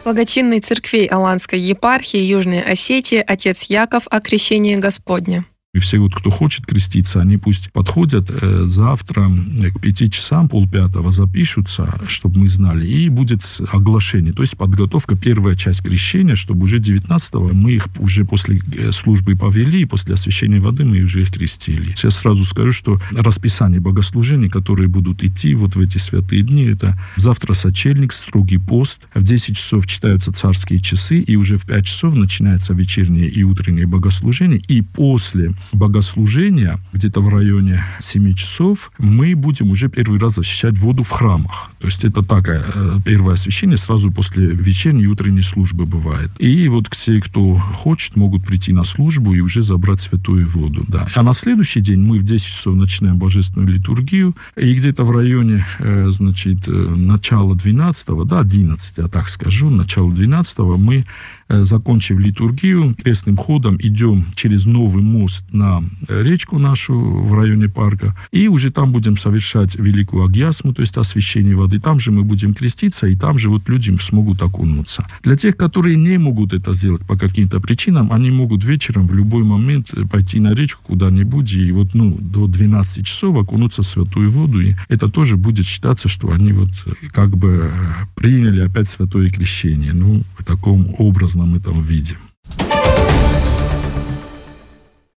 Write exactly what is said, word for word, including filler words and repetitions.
Благочинной церквей Аланской епархии Южной Осетии отец Яков о крещении Господне. И все, вот, кто хочет креститься, они пусть подходят э, завтра к пяти часам, полпятого запишутся, чтобы мы знали, и будет оглашение. То есть подготовка, первая часть крещения, чтобы уже девятнадцатого мы их уже после службы повели, и после освящения воды мы уже их крестили. Я сразу скажу, что расписание богослужений, которые будут идти вот в эти святые дни, это завтра сочельник, строгий пост, в десять часов читаются царские часы, и уже в пять часов начинается вечернее и утреннее богослужение, и после богослужения, где-то в районе семи часов, мы будем уже первый раз освящать воду в храмах. То есть это такое первое освящение сразу после вечерней и утренней службы бывает. И вот все, кто хочет, могут прийти на службу и уже забрать святую воду. Да. А на следующий день мы в десять часов начинаем божественную литургию, и где-то в районе, значит, начала двенадцатого, да, одиннадцати, я так скажу, начала двенадцатого мы, закончив литургию, крестным ходом идем через новый мост на речку нашу в районе парка, и уже там будем совершать великую агьясму, то есть освящение воды. Там же мы будем креститься, и там же вот люди смогут окунуться. Для тех, которые не могут это сделать по каким-то причинам, они могут вечером в любой момент пойти на речку куда-нибудь и вот, ну, до двенадцати часов окунуться в святую воду, и это тоже будет считаться, что они вот как бы приняли опять святое крещение, ну, в таком образном этом виде.